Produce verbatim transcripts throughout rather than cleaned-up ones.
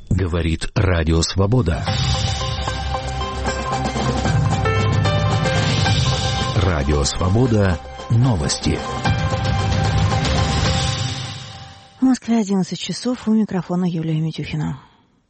Говорит Радио Свобода. Радио Свобода. Новости. В Москве одиннадцать часов. У микрофона Юлия Митюхина.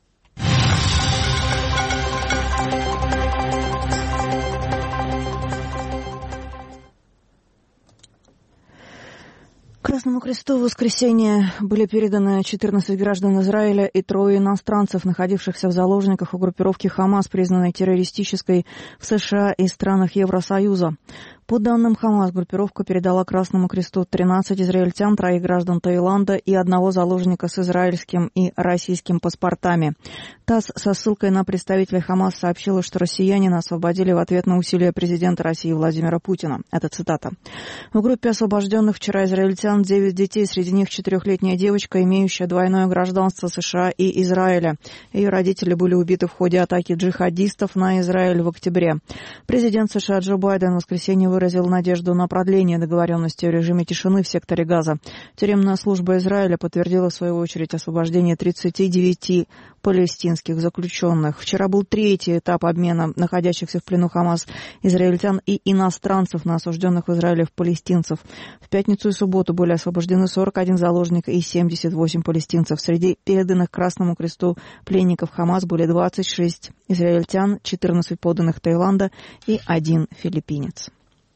Красному Кресту в воскресенье были переданы четырнадцать граждан Израиля и трое иностранцев, находившихся в заложниках у группировки «Хамас», признанной террористической в США и странах Евросоюза. По данным ХАМАС, группировка передала Красному Кресту тринадцать израильтян, троих граждан Таиланда и одного заложника с израильским и российским паспортами. ТАСС со ссылкой на представителей ХАМАС сообщила, что россиянина освободили в ответ на усилия президента России Владимира Путина. Это цитата. В группе освобожденных вчера израильтян девять детей, среди них четырехлетняя девочка, имеющая двойное гражданство США и Израиля. Ее родители были убиты в ходе атаки джихадистов на Израиль в октябре. Президент США Джо Байден в воскресенье выразил надежду на продление договоренности о режиме тишины в секторе Газа. Тюремная служба Израиля подтвердила в свою очередь освобождение тридцати девяти палестинских заключенных. Вчера был третий этап обмена находящихся в плену ХАМАС израильтян и иностранцев на осужденных в Израиле палестинцев. В пятницу и субботу были освобождены сорок один заложник и семьдесят восемь палестинцев. Среди переданных Красному Кресту пленников ХАМАС были двадцать шесть израильтян, четырнадцать подданных Таиланда и один филиппинец.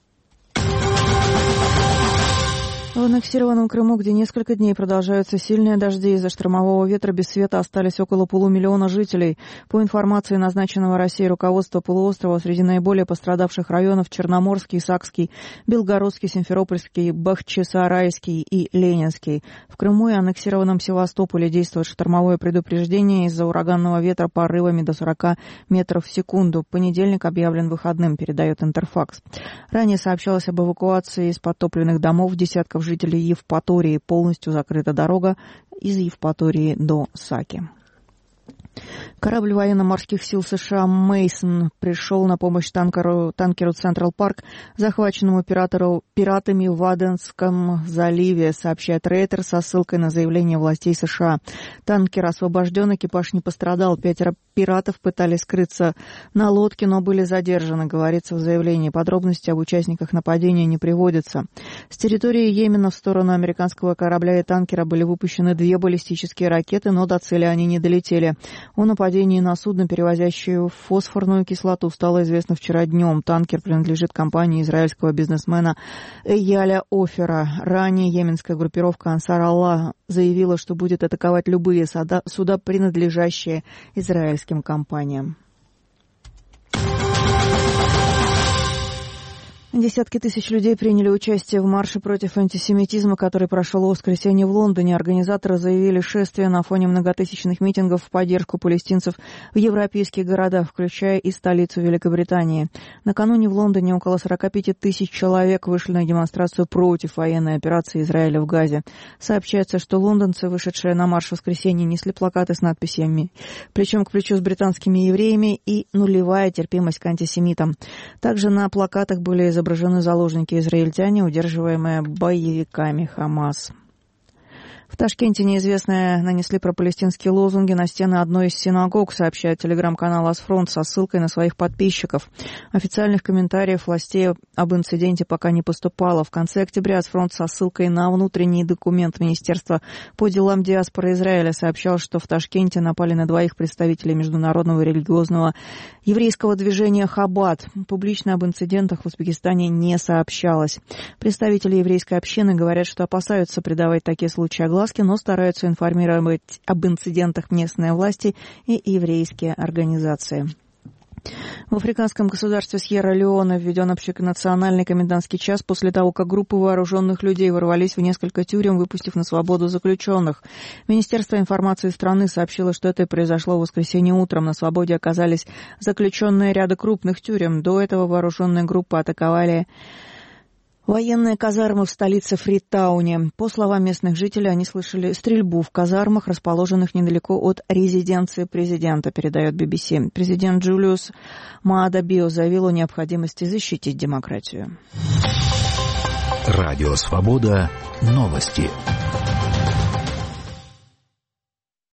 В аннексированном Крыму, где несколько дней продолжаются сильные дожди из-за штормового ветра, без света остались около полумиллиона жителей. По информации назначенного Россией руководства полуострова, среди наиболее пострадавших районов Черноморский, Сакский, Белгородский, Симферопольский, Бахчисарайский и Ленинский. В Крыму и аннексированном Севастополе действует штормовое предупреждение из-за ураганного ветра порывами до сорока метров в секунду. Понедельник объявлен выходным, передает Интерфакс. Ранее сообщалось об эвакуации из подтопленных домов десятков жителей Евпатории. Полностью закрыта дорога из Евпатории до Саки. Корабль военно-морских сил США «Мейсон» пришел на помощь танкеру, танкеру «Централ Парк», захваченному пиратору, пиратами в Аденском заливе, сообщает Рейтер со ссылкой на заявление властей США. Танкер освобожден, экипаж не пострадал. Пятеро пиратов пытались скрыться на лодке, но были задержаны, говорится в заявлении. Подробности об участниках нападения не приводятся. С территории Йемена в сторону американского корабля и танкера были выпущены две баллистические ракеты, но до цели они не долетели. О нападении на судно, перевозящее фосфорную кислоту, стало известно вчера днем. Танкер принадлежит компании израильского бизнесмена Эйяля Офера. Ранее йеменская группировка Ансар Аллах заявила, что будет атаковать любые суда, суда принадлежащие израильским компаниям. Десятки тысяч людей приняли участие в марше против антисемитизма, который прошел в воскресенье в Лондоне. Организаторы заявили шествие на фоне многотысячных митингов в поддержку палестинцев в европейских городах, включая и столицу Великобритании. Накануне в Лондоне около сорок пять тысяч человек вышли на демонстрацию против военной операции Израиля в Газе. Сообщается, что лондонцы, вышедшие на марш в воскресенье, несли плакаты с надписями «Плечом к плечу с британскими евреями» и «Нулевая терпимость к антисемитам». Также на плакатах были изображены изображены заложники-израильтяне, удерживаемые боевиками ХАМАС. В Ташкенте неизвестные нанесли пропалестинские лозунги на стены одной из синагог, сообщает телеграм-канал «Асфронт» со ссылкой на своих подписчиков. Официальных комментариев властей об инциденте пока не поступало. В конце октября «Асфронт» со ссылкой на внутренний документ Министерства по делам диаспоры Израиля сообщал, что в Ташкенте напали на двоих представителей международного религиозного еврейского движения «Хаббат». Публично об инцидентах в Узбекистане не сообщалось. Представители еврейской общины говорят, что опасаются придавать такие случаи огласке, но стараются информировать об инцидентах местные власти и еврейские организации. В африканском государстве Сьерра-Леоне введен общенациональный комендантский час после того, как группы вооруженных людей ворвались в несколько тюрем, выпустив на свободу заключенных. Министерство информации страны сообщило, что это произошло в воскресенье утром. На свободе оказались заключенные ряда крупных тюрем. До этого вооруженные группы атаковали военные казармы в столице Фритауне. По словам местных жителей, они слышали стрельбу в казармах, расположенных недалеко от резиденции президента, передает би би си. Президент Джулиус Маада Био заявил о необходимости защитить демократию. Радио Свобода. Новости.